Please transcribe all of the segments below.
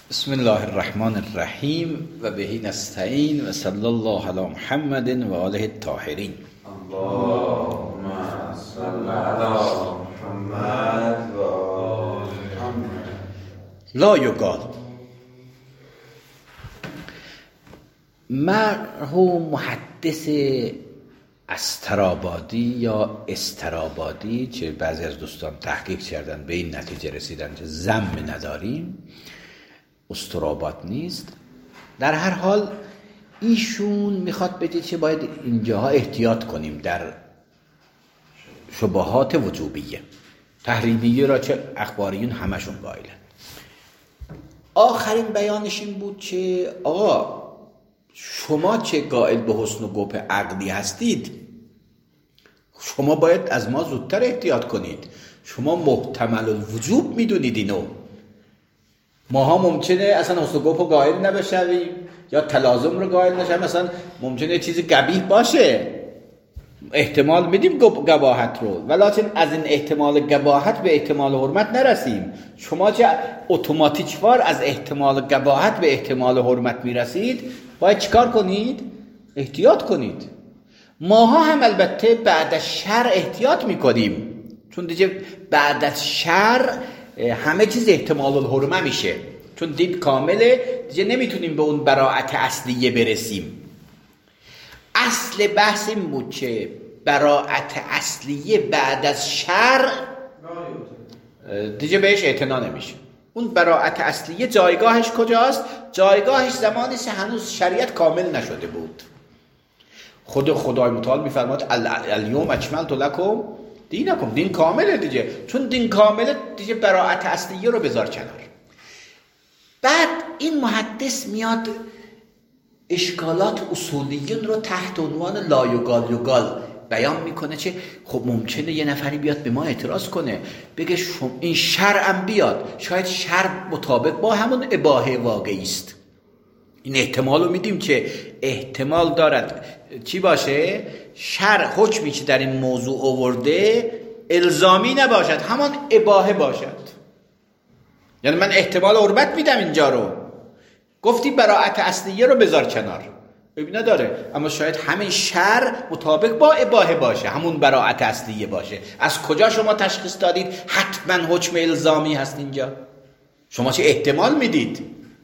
بسم الله الرحمن الرحیم و بهی نستعین و صلی الله علی محمد و آله الطاهرین. اللهم صل علی محمد و آل محمد. لا یقال. مرحوم محدث استرابادی یا استرابادی که بعضی از دوستان تحقیق کردن به این نتیجه رسیدن که ذم نداریم، استراباد نیست. در هر حال ایشون میخواد بگه که باید اینجاها احتیاط کنیم در شبهات وجوبیه. تحریمیه را چه اخباریون همشون قائلن. آخرین بیانش این بود که آقا شما چه قائل به حسن و قبح عقلی هستید، شما باید از ما زودتر احتیاط کنید. شما محتمل الوجوب میدونید اینو. ماها ممکنه اصلا حسن و قبح قائل نبشویم یا تلازم رو قائل نشیم. مثلا ممکنه چیزی قبیح باشه، احتمال میدیم قباحت رو، ولکن از این احتمال قباحت به احتمال حرمت نرسیم. شما چه اتوماتیک وار از احتمال قباحت به احتمال حرمت میرسید، باید چیکار کنید؟ احتیاط کنید. ماها هم البته بعد از شر احتیاط میکنیم، چون دیگه بعد از شر همه چیز احتمال الحرمه میشه، چون دین کامله دیگه، نمیتونیم به اون براءت اصلیه برسیم. اصل بحث این بود که براءت اصلیه بعد از شر دیگه بهش اعتنا نمیشه. اون براءت اصلیه جایگاهش کجاست؟ جایگاهش زمانی که هنوز شریعت کامل نشده بود. خدای متعال میفرماد الیوم اکملت لکم دینکم. دین کامله دیگه، چون دین کامله دیگه براءت اصلیه رو بذار کنار. بعد این محدث میاد اشکالات اصولیون رو تحت عنوان لا یقال بیان میکنه که خب ممکنه یه نفری بیاد به ما اعتراض کنه، بگه این شرعم بیاد، شاید شرع مطابق با همون اباحه واقعی است. این احتمال رو میدیم که احتمال دارد چی باشه؟ شرع حکمی که در این موضوع آورده الزامی نباشد، همان اباحه باشد. یعنی من احتمال حرمت میدم اینجا رو، گفتی براءت اصلیه رو بذار کنار، ببین نداره، اما شاید همین شرع مطابق با اباحه باشه، همون براءت اصلیه باشه. از کجا شما تشخیص دادید حتما حکم الزامی هست اینجا؟ شما چه احتمال میدید؟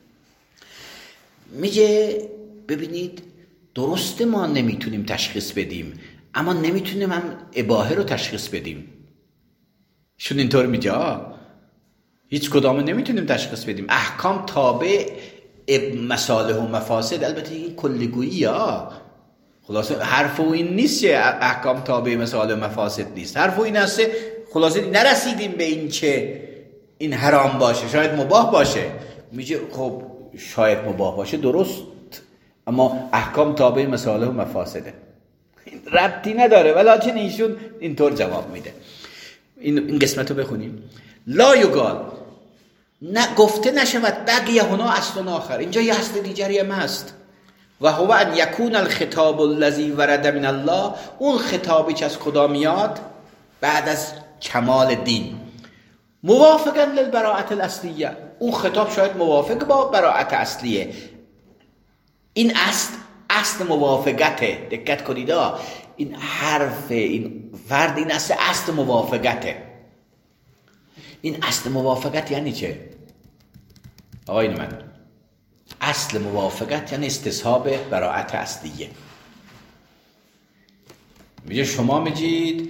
میگه ببینید درسته ما نمیتونیم تشخیص بدیم، اما نمیتونیم هم اباحه رو تشخیص بدیم. شون اینطور میگه هیچ کدام نمیتونیم تشخیص بدیم. احکام تابع مصالح و مفاسد، البته این کلیگویی خلاصه حرف و این نیست که احکام تابع مصالح و مفاسد نیست. حرف و این هست خلاصه نرسیدیم به این که این حرام باشه، شاید مباح باشه. میگه خب شاید مباح باشه درست، اما احکام تابع مصالح و مفاسده، این ربطی نداره. ولکن ایشون اینطور جواب میده. این قسمت رو بخونیم. لا یقال، نه گفته نشود بقیه هنا اصل آخر، اینجا یه اصل دیگری هم هست. و هو ان یکون الخطاب الذی ورد من الله، اون خطابی که از خدا میاد بعد از کمال دین، موافقا للبراءت الاصلیه، اون خطاب شاید موافق با براءت اصلیه. این اصل موافقته. دقت کنید این حرف این فرد این اصل موافقته. این اصل موافقت یعنی چه؟ آقایون من، اصل موافقت یعنی استصحاب براءت اصلیه. میگه شما میگید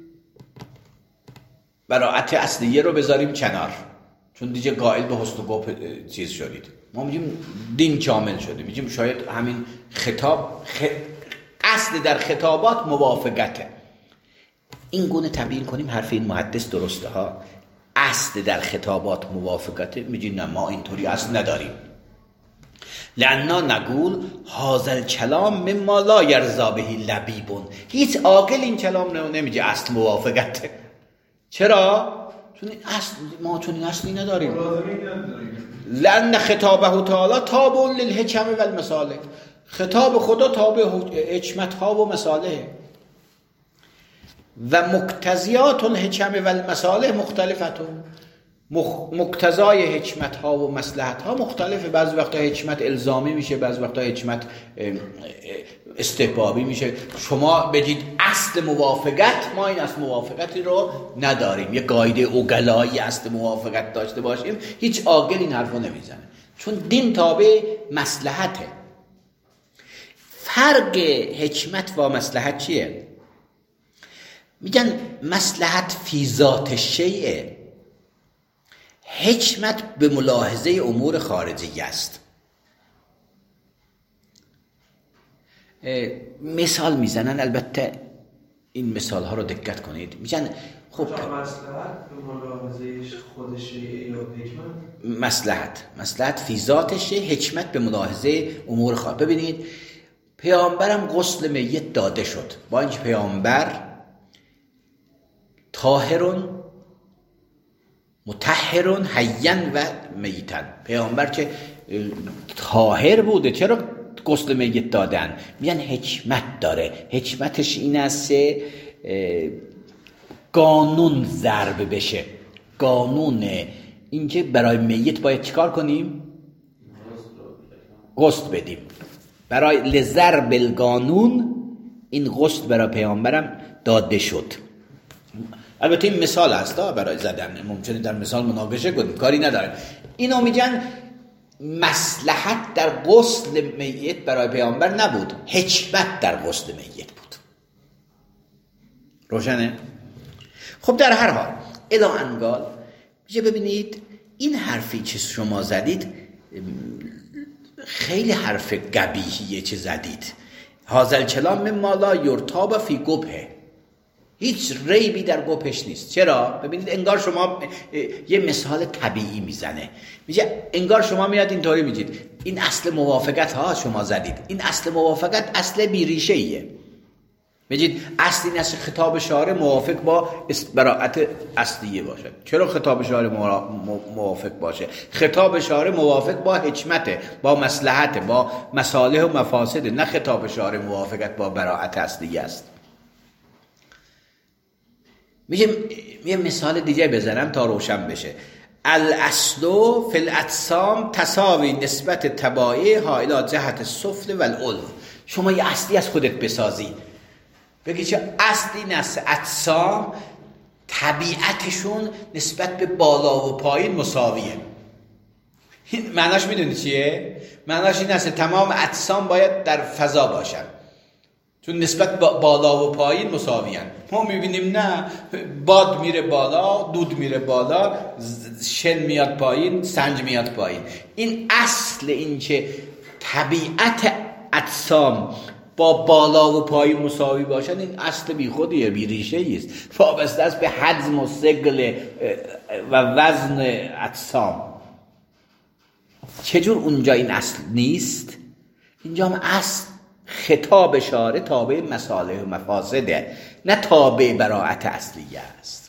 براءت اصلیه رو بذاریم کنار، چون دیگه قائل به حسن و قبح چیز شدید. ما میگیم دین کامل شده. میگیم شاید همین خطاب اصل در خطابات موافقته. این گونه تبیین کنیم حرف این محدث درسته ها. اصل در خطابات موافقته. میگیم نه ما اینطوری اصل نداریم. لأننا نقول هذا الكلام مما لا يرضى به لبیب. هیچ عاقل این کلام نمیگه اصل موافقته. چرا؟ چون اصل ما چون اصلی نداریم. لأن خطابه تعالی تابع للحکم و المصالح، خطاب خدا تابع حکمت ها و مصالح و مقتضیات الحکم و المصالح مختلفتون. مقتضای حکمت ها و مصلحت ها مختلفه. بعضی وقتا حکمت الزامی میشه، بعضی وقتا حکمت استحبابی میشه. شما بگید اصل موافقت، ما این اصل موافقتی رو نداریم، یه قاعده اوگلایی اصل موافقت داشته باشیم، هیچ عاقل این حرفو نمیزنه، چون دین تابع مصلحته. فرق حکمت و مصلحت چیه؟ میگن مصلحت فی ذات شیء، حکمت به ملاحظه امور خارجی است. مثال میزنن، البته این مثال ها رو دقت کنید. میگن خب مصلحت به ملاحظه خود شیء یا حکمت؟ مصلحت فی ذات شیء، حکمت به ملاحظه امور خارجی. ببینید پیامبرم غسل میت داده شد، با اینکه پیامبر طاهرون مطهرون حیاً و میتن، پیامبر که طاهر بوده، چرا غسل میت دادن؟ میگن حکمت داره. حکمتش این است قانون ضرب بشه. قانون اینکه برای میت باید چیکار کنیم؟ غسل بدیم. برای لضرب القانون این غسل برای پیامبرم داده شد. البته این مثال هست برای زدن، ممکنه در مثال مناقشه کنیم، کاری نداریم. اینو میگن مصلحت در غسل میت برای پیامبر نبود، حکمت در غسل میت بود. روشنه؟ خب در هر حال الی انگال میگه ببینید این حرفی که شما زدید خیلی حرف قبیحیه چه زدید. هذا الکلام مما لا یرتاب فی قبحه، هیچ ریبی در قبحش نیست. چرا؟ ببینید انگار شما یه مثال طبیعی میزنه، میگه انگار شما میاد اینطوری میگید این اصل موافقت ها شما زدید، این اصل موافقت اصل بیریشه ایه. بگید اصل این اصل خطاب شارع موافق با براءت اصلیه باشه. چرا خطاب شارع موافق باشه؟ خطاب شارع موافق با حکمته، با مصلحته، با مصالح و مفاسده، نه خطاب شارع موافقت با براءت اصلیه است. میگم یه مثال دیگه بزنم تا روشن بشه. الاصل فی الاجسام تساوی نسبت تبایعها الی جهت السفل والعلو. شما یه اصلی از خودت بسازی، بگی چه اصلی نست اجسام طبیعتشون نسبت به بالا و پایین مساویه. معناش میدونی چیه؟ معناش این است تمام اجسام باید در فضا باشن، چون نسبت بالا و پایین مساویان. ما میبینیم نه، باد میره بالا، دود میره بالا، شن میاد پایین، سنج میاد پایین. این اصل این که طبیعت اجسام با بالا و پایین مساوی باشن، این اصل بی خودیه، بی ریشه است، وابسته است به حجم و ثقل و وزن اجسام. چجور اونجا این اصل نیست؟ اینجا هم اصل خطاب شارع تابع مصالح و مفاسده، نه تابع براءت اصلیه است.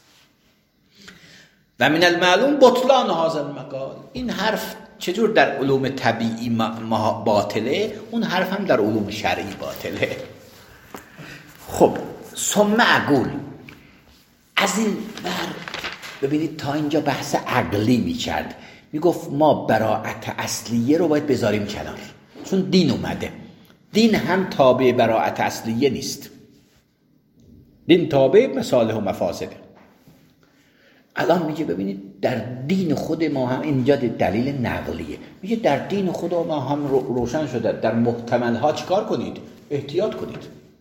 و من المعلوم بطلان هذا المقال، این حرف چجور در علوم طبیعی باطله، اون حرف هم در علوم شرعی باطله. خب ثم اقول، از این بر ببینید تا اینجا بحث عقلی میکرد، میگفت ما براءت اصلیه رو باید بذاریم کنار، چون دین اومده. دین هم تابع براءت اصلیه نیست، دین تابع مصالح و مفاسده. الان میگه ببینید در دین خود ما هم اینجا دلیل نقلیه، میگه در دین خود ما هم روشن شده در محتمل ها چیکار کنید؟ احتیاط کنید.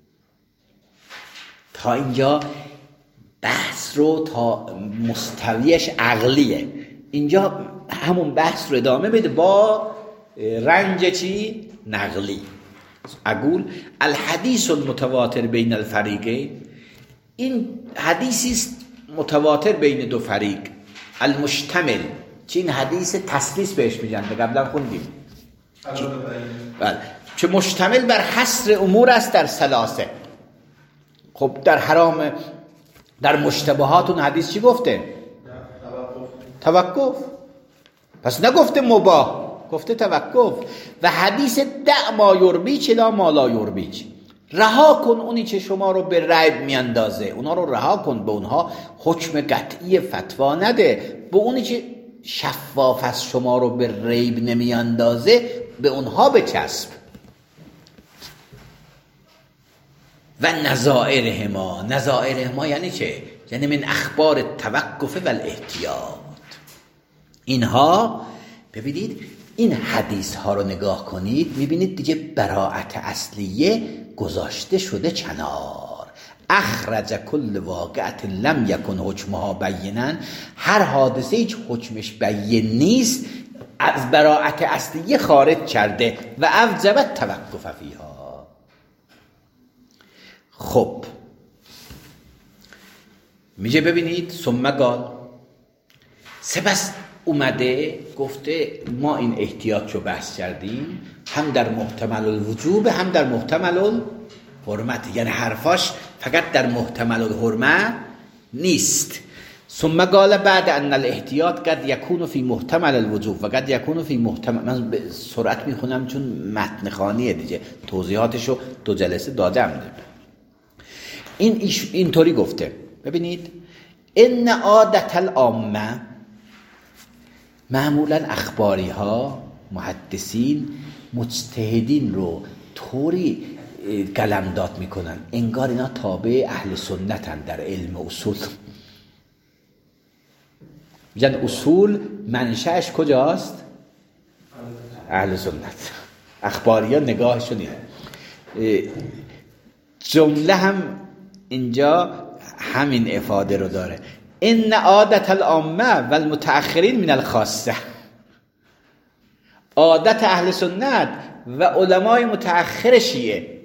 تا اینجا بحث رو تا مستویش عقلیه، اینجا همون بحث رو ادامه بده با رنج چی؟ نقلی. اقول الحدیث المتواتر بین الفریقین، این حدیثی است متواتر بین دو فریق، المشتمل، چه این حدیث تسلیس بهش میگن، قبلا خوندیم، بله، چه مشتمل بر حصر امور است در ثلاثه. خب در حرام، در مشتبهات اون حدیث چی گفته؟ توقف. پس نگفته مباح، گفته توقف. و حدیث دع ما یربیچ لا ما لا یربیچ، رها کن اونی که شما رو به ریب میاندازه، اونا رو رها کن، به اونها حکم قطعی فتوا نده، به اونی که شفاف از شما رو به ریب نمی اندازه به اونها بچسب. و نظائرهما یعنی چه؟ یعنی من اخبار التوقف و الاحتیاط. اینها ببینید این حدیث ها رو نگاه کنید، میبینید دیگه براءت اصلیه گذاشته شده کنار. اخرج کل واقعت لم یکن حکمها بینا، هر حادثه هیچ حکمش بیان نیست از براءت اصلیه خارج کرده و اوجب التوقف فیها. خب میگه ببینید ثم قال، سپس اومده گفته ما این احتیاط رو بحث کردیم، هم در محتمل الوجوب هم در محتمل الحرمت، یعنی حرفاش فقط در محتمل الحرمت نیست. ثم قال بعد ان الاحتیاط قد یکون فی محتمل الوجوب و قد یکون فی محتمل، من به سرعت میخونم چون متن خوانیه دیگه، توضیحاتشو 2 جلسه دادم. اینطوری گفته ببینید ان عادت العامه، معمولا اخباری ها محدثین مجتهدین رو طوری قلمداد میکنن انگار اینا تابع اهل سنتن در علم اصول. میگن اصول منشأش کجاست؟ اهل سنت. اخباری ها نگاهشون اینه. جمله هم اینجا همین افاده رو داره، ان عادت العامه و المتأخرین من الخاصه. عادت اهل سنت و علمای متأخر شیعه،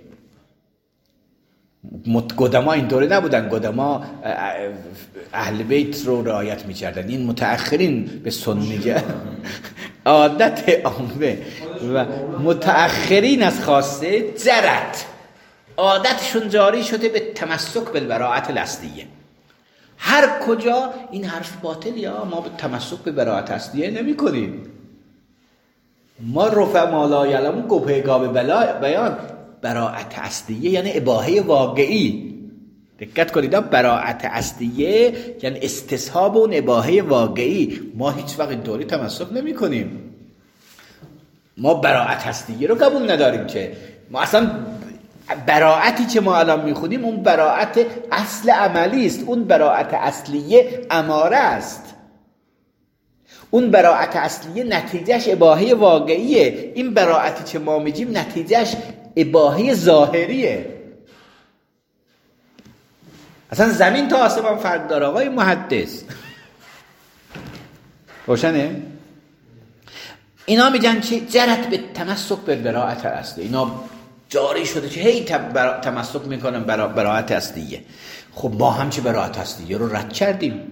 قدما اینطوری نبودن، قدما اهل بیت رو رعایت می‌کردن، این متأخرین به سنیه. عادت عامه و متأخرین از خاصه جرت، عادتشون جاری شده به تمسک بالبراءت الاصلیه. هر کجا این حرف باطل، یا ما به تمسک به براءت اصلیه نمی کنیم، ما رفع ما لا یعلمون گپه گاب بیان. براءت اصلیه یعنی اباحه واقعی. دقت کنید، براءت اصلیه یعنی استصحاب اون اباحه واقعی. ما هیچ وقت اینطوری تمسک نمی کنیم. ما براءت اصلیه رو قبول نداریم که ما اصلا براءتی که ما الان میخونیم اون براءت اصل عملی است، اون براءت اصلیه اماره است، اون براءت اصلیه نتیجهش اباحه واقعیه. این براءتی که ما میگیم نتیجهش اباحه ظاهریه. اصلا زمین تا آسمان فرق داره آقای محدث. روشنه؟ اینا میگن که جرت به تمسک به براءت اصلیه، اینا جاری شده که هی تمسک میکنن براءت اصلیه. خب ما هم چه براءت اصلیه رو رد کردیم.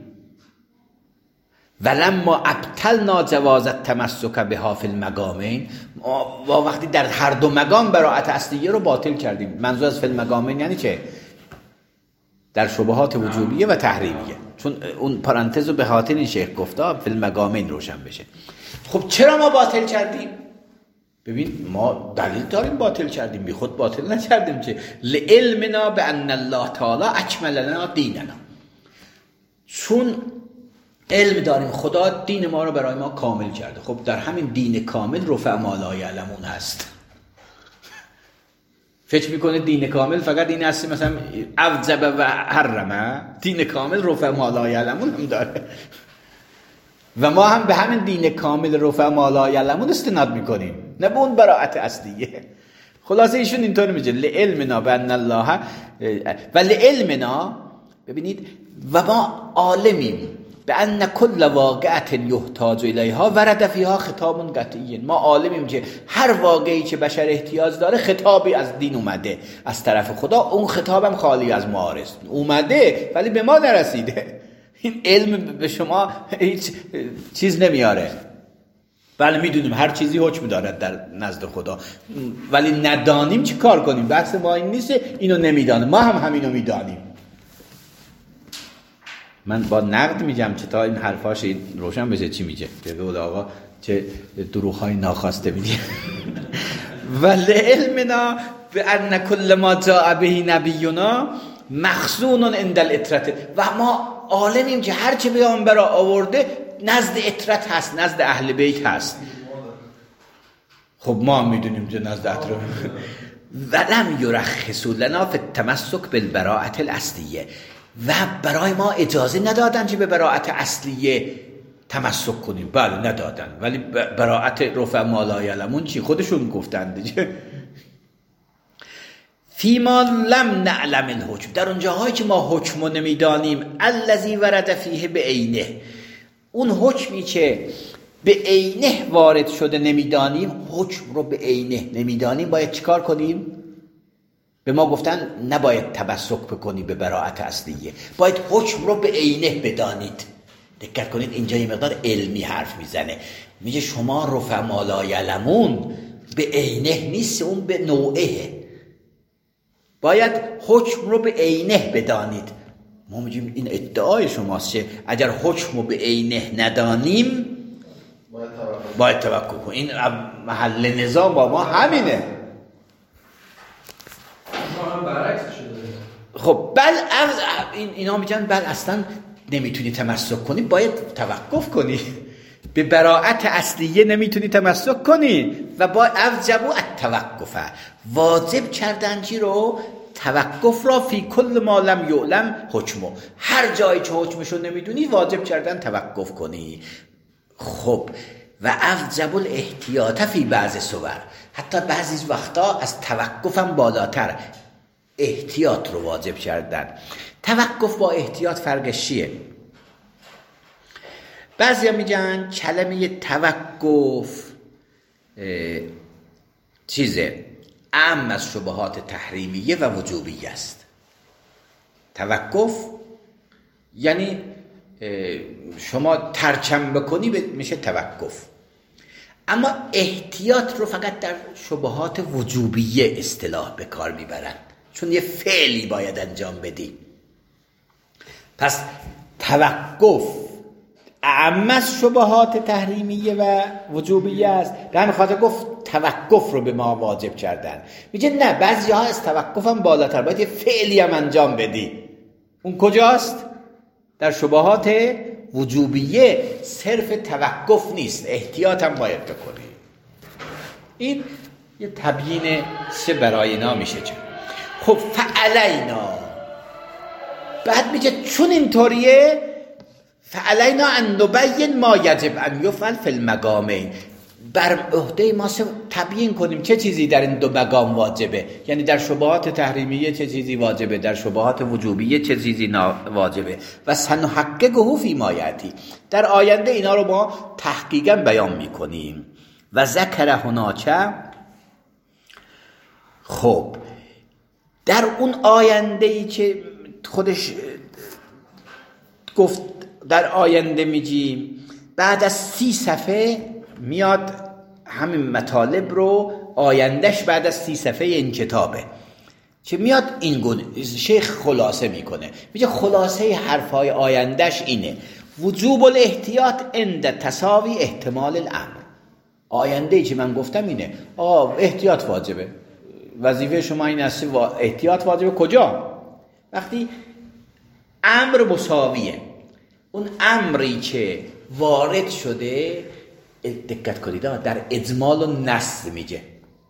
ولما ابطلنا جواز التمسک بها فی المقامین، ما وقتی در هر دو مقام براءت اصلیه رو باطل کردیم. منظور از فی المقامین یعنی که در شبهات وجوبیه و تحریمیه، چون اون پرانتز رو به خاطر این شیخ گفته فی المقامین روشن بشه. خب چرا ما باطل کردیم؟ ببین ما دلیل داریم باطل کردیم، بی خود باطل نکردیم که لعلمنا بان الله تعالی اکمل لنا دیننا، چون علم داریم خدا دین ما رو برای ما کامل کرده. خب در همین دین کامل رفع ما لا یعلمون هست. فکر میکنه دین کامل فقط این هست مثلا اوجب و حرمه؟ دین کامل رفع ما لا یعلمون هم داره و ما هم به همین دین کامل رفع ما لا یعلمون استناد میکنیم، نه به اون براءت اصلیه. خلاصه ایشون اینطور میگه لعلمنا بان الله و لعلمنا، ببینید و ما عالمیم بان کل واقعه یحتاج الیها ورد فیها خطاب قطعی، ما عالمیم که هر واقعی که بشر احتیاج داره خطابی از دین اومده از طرف خدا، اون خطابم خالی از معارض اومده ولی به ما نرسیده. این علم به شما هیچ چیز نمیاره. بله میدونیم هر چیزی حکم دارد در نزد خدا، ولی ندانیم چی کار کنیم. بحث ما این نیست اینو نمیدانیم، ما هم همینو میدانیم. من با نقد میگم که تا این حرفاش روشن بشه چی میگه، که بگو آقا چه دروغ‌های ناخواسته میگه. ولی علمنا بان کل ما جاء به نبینا مخزون عند الاطرت، و ما عالمیم که هر چه پیامبر آورده نزد اطرت هست، نزد اهل بیت هست. خب ما میدونیم که نزد اطرت ولم یرخصوا لنا فی التمسک بالبراءة الاصلیه، و برای ما اجازه ندادن که به براءت اصلیه تمسک کنیم. بله ندادن، ولی براءت رفع ما لا یعلمون چی؟ خودشون گفتن دیگه. فیما لم نعلم الحکم، در اون جاهایی که ما حکمو نمیدانیم، الذی ورد فیه بعینه، اون حکمی که به عینه وارد شده نمیدانیم، حکم رو به عینه نمیدانیم، باید چیکار کنیم؟ به ما گفتن نباید تمسک بکنی به براءت اصلیه، باید حکم رو به عینه بدانید. دقت کنید اینجا یه مقدار علمی حرف میزنه، میگه شما رفع ما لا یعلمون به عینه نیست، اون به نوعه، باید حکم رو به عینه بدانید. ما میگیم این ادعای شماست که اگر حکم رو به عینه ندانیم باید توقف کنیم. این محل نظام با ما همینه. خب بل اینا میگن بل اصلا نمیتونی تمسک کنی، باید توقف کنی، به براءت اصلیه نمیتونی تمسک کنی و با اوجبوا التوقف، واجب کردن چی رو؟ توقف را فی کل ما لم یعلم حکمه، هر جایی که حکمشو نمیدونی واجب کردن توقف کنی. خب و اوجبوا الاحتیاط فی بعض صور، حتی بعضی وقتا از توقفم بالاتر احتیاط رو واجب کردن. توقف با احتیاط فرقش چیه؟ بعضیا میگن کلمه توقف چیزه عام از شبهات تحریمیه و وجوبیه است. توقف یعنی شما ترکم بکنی میشه توقف، اما احتیاط رو فقط در شبهات وجوبیه اصطلاح به کار میبرن، چون یه فعلی باید انجام بدی. پس توقف اعم از شبهات تحریمیه و وجوبیه است، در همین خاطر گفت توقف رو به ما واجب کردن. میگه نه، بعضی ها از توقف هم بالاتر، باید یه فعلی هم انجام بدی. اون کجاست؟ در شبهات وجوبیه صرف توقف نیست، احتیاط هم باید بکنی. این یه تبیین سه برای اینا میشه چه؟ خب فعلینا، بعد میگه چون اینطوریه فعلینا ان نبین ما یجب ان یفعل فی المقامین، بر عهده ما تبیین کنیم چه چیزی در این دو مقام واجبه، یعنی در شبهات تحریمیه چه چیزی واجبه، در شبهات وجوبیه چه چیزی واجبه. و سنحققه فی ما یاتی، در آینده اینا رو ما تحقیقا بیان میکنیم. و ذکر هناک، خب در اون آینده‌ای که خودش گفت در آینده میگیم، بعد از 30 صفحه میاد همین مطالب رو، آیندهش بعد از 30 صفحه این کتابه که میاد این گونه شیخ خلاصه میکنه، میگه خلاصه حرفای آیندهش اینه: وجوب الاحتیاط عند تساوی احتمال الامر. آینده‌ای که من گفتم اینه، احتیاط واجبه، وظیفه شما این است احتیاط واجبه. کجا؟ وقتی امر مساویه، اون امری که وارد شده، دقت کنید در اجمال و نص میگه،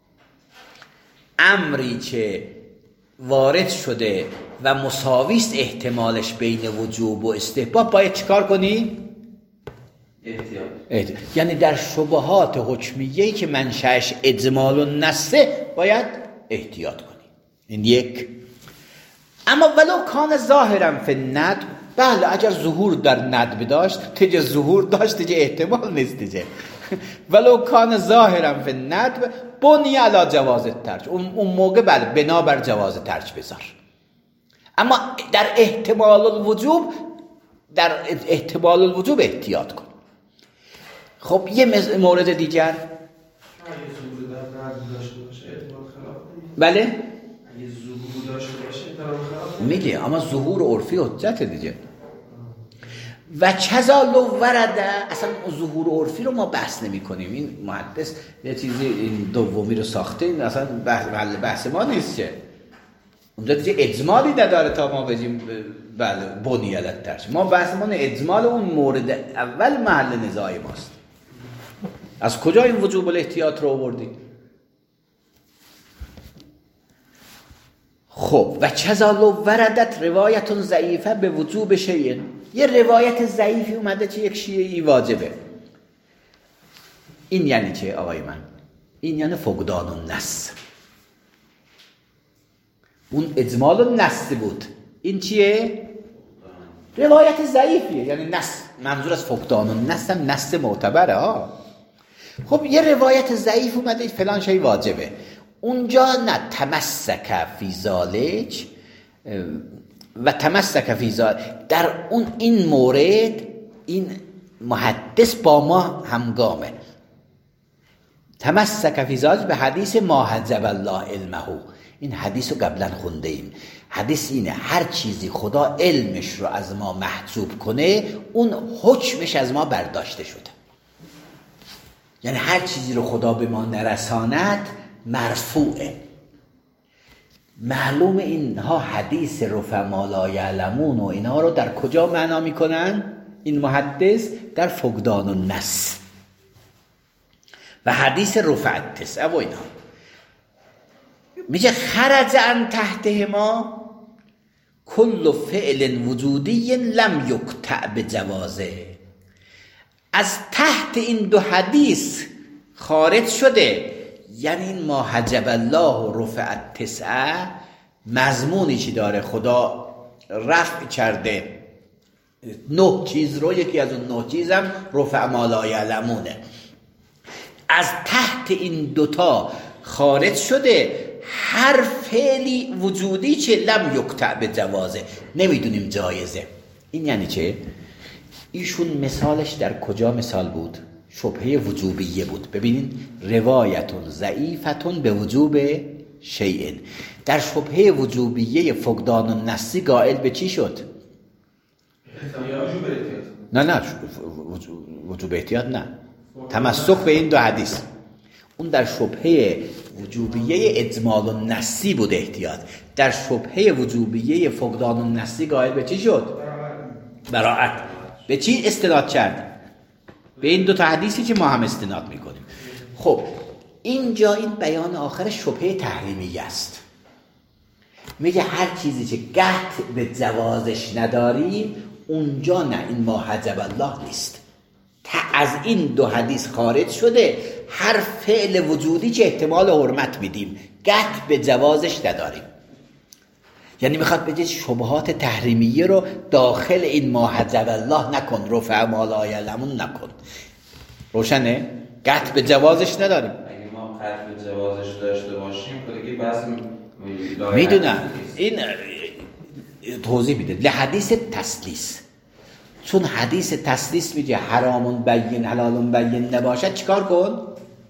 امری که وارد شده و مساویست احتمالش بین وجوب و استحباب، باید چیکار کنی؟ احتیاط. یعنی در شبهات حکمیه‌ای که منشأش اجمال و نصه باید احتیاط کنی. این یک. اما ولو کان ظاهرا فی الندب، بله اگر ظهور در ندب داشت، تیجه ظهور داشت تیجه احتمال نیست تیجه. ولو کان ظاهرا فی الندب بنی علی جواز الترک، اون موقع بله بنا بر جواز ترک بذار. اما در احتمال الوجوب احتیاط کن. خب یه مورد دیگر، بله میگه اما ظهور عرفی حجت دیگه. و کذا لو ورده، اصلا ظهور عرفی رو ما بحث نمی کنیم، این محدث یه چیزی این دومی رو ساخته، این اصلا بحث ما نیست که. اونجا دیگه اجمالی نداره تا ما بگیم بله بنیالت ترش. ما بحثمون اجمال اون مورد اول محل نزاع ماست. از کجا این وجوب الاحتیاط رو آوردید؟ خب و چذالو وردت روایت ضعیفه به وجوب شیء، یه روایت ضعیفی اومده که یک شیعی واجبه. این یعنی چه آقای من؟ این یعنی فقدان النص. اون اجمال النص بود، این چیه؟ روایت ضعیفیه، یعنی نص. منظور از فقدان النص هم نص معتبره ها. خب یه روایت ضعیف اومده فلان شی واجبه، اونجا نه تمسک فی ذالک و تمسک فی ذالک، در اون این مورد این محدث با ما همگامه. تمسک فی ذالک به حدیث ما حجب الله علمه، این حدیث رو قبلا خونده ایم. حدیث اینه هر چیزی خدا علمش رو از ما محجوب کنه اون حکمش از ما برداشته شده. یعنی هر چیزی رو خدا به ما نرساند مرفوعه. معلوم اینها حدیث رفع ما لا یعلمون و اینها رو در کجا معنا میکنن؟ این محدث در فقدان النص و حدیث رفع التسع و اینها. میگه خرج عن تحتهما کل فعل وجودی لم یقطع بجوازه. از تحت این دو حدیث خارج شده، یعنی این ما حجب الله و رفع التسع مضمونی چی داره؟ خدا رفع کرده 9 چیز رو، یکی از اون 9 چیز هم رفع ما لا یعلمونه. از تحت این دوتا خارج شده هر فعلی وجودی چه لم یقطع به جوازه، نمیدونیم جایزه. این یعنی چه؟ ایشون مثالش در کجا مثال بود؟ شبهه وجوبیه بود. ببینین روایتون ضعیفتون به وجوب شیء، در شبهه وجوبیه فقدان النصی قائل به چی شد؟ نه وجوب احتیاط نه، تمسک به این دو حدیث. اون در شبهه وجوبیه اجمال النصی بود احتیاط، در شبهه وجوبیه فقدان النصی قائل به چی شد؟ براءت. به چی استناد کرد؟ به این دو تا حدیثی که ما هم استناد میکنیم. خب اینجا این بیان آخر شبهه تحریمیه است. میگه هر چیزی که قطع به جوازش نداریم اونجا نه، این ما حجب الله نیست. از این دو حدیث خارج شده هر فعل وجودی که احتمال حرمت میدیم قطع به جوازش نداریم. یعنی میخواد بگه شبهات تحریمیه رو داخل این ما حجب الله نکن، رفع ما لا یعلمون نکن. روشنه؟ قطع به جوازش نداریم. اگه ما قطع به جوازش داشته باشیم دیگه بس میدونم این توضیح میده لحدیث تسلیس. چون حدیث تسلیس میگه حرامون بین حلالون بین نباشد چیکار کن؟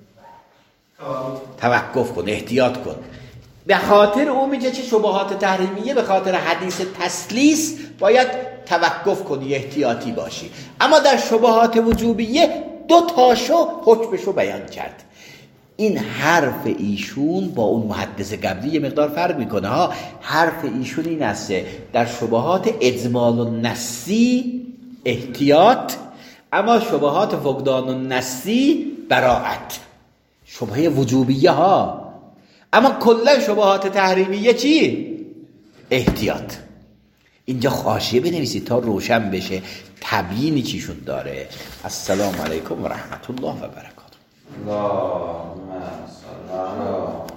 توقف کن، احتیاط کن. به خاطر اون میگه چه شبهات تحریمیه، به خاطر حدیث تسلیس باید توقف کنی، احتیاطی باشی. اما در شبهات وجوبیه دو تاشو حکمشو بیان کرد. این حرف ایشون با اون محدث قبلی یه مقدار فرق میکنه ها. حرف ایشون این است در شبهات اجمال النصی احتیاط، اما شبهات فقدان النصی براءت. شبهه وجوبیه ها، اما کلا شبهات تحریمیه چی؟ احتیاط. اینجا حاشیه بنویسید تا روشن بشه تبیینی چیشون داره. السلام علیکم و رحمت الله و برکاته.